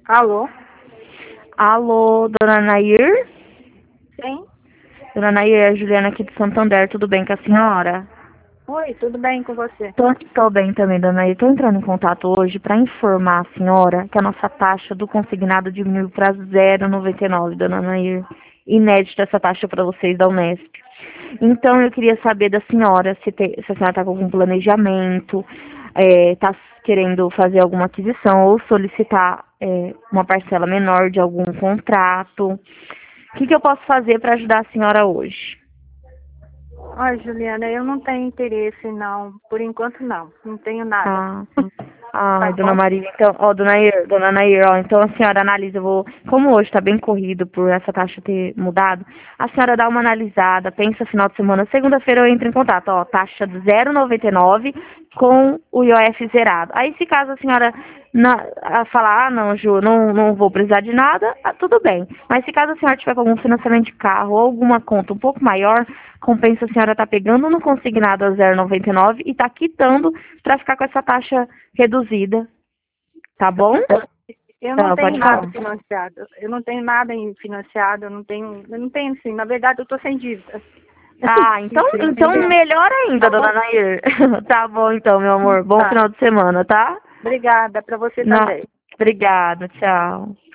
Alô? Alô, dona Nair? Sim? Dona Nair, é a Juliana aqui de Santander, tudo bem com a senhora? Oi, tudo bem com você? Tô bem também, dona Nair. Tô entrando em contato hoje para informar a senhora que a nossa taxa do consignado diminuiu para 0,99, dona Nair. Inédita essa taxa para vocês da Unesp. Então, eu queria saber da senhora se a senhora está com algum planejamento, está querendo fazer alguma aquisição ou solicitar uma parcela menor de algum contrato. O que eu posso fazer para ajudar a senhora hoje? Oi, Juliana, eu não tenho interesse, não. Por enquanto, não. Não tenho nada. Ah, ai, Tá dona bom? Maria, então, ó, dona Nair, ó, então a senhora analisa, como hoje está bem corrido por essa taxa ter mudado, a senhora dá uma analisada, pensa final de semana, segunda-feira eu entro em contato, ó, taxa de 0,99 com o IOF zerado. Aí se caso a senhora falar, não, Ju, não vou precisar de nada, tudo bem. Mas se caso a senhora tiver com algum financiamento de carro ou alguma conta um pouco maior, compensa a senhora tá pegando no consignado a 0,99 e tá quitando para ficar com essa taxa reduzida, tá bom? Eu não Não, tenho pode nada falar. financiado. Eu não tenho nada financiado. Eu não tenho, sim. Na verdade, eu tô sem dívida. Ah, então Entendeu? melhor ainda, Tá bom? dona Nair. Tá bom então, meu amor. Bom Tá. final de semana, tá? Obrigada. Pra você Na... também. Obrigada, tchau.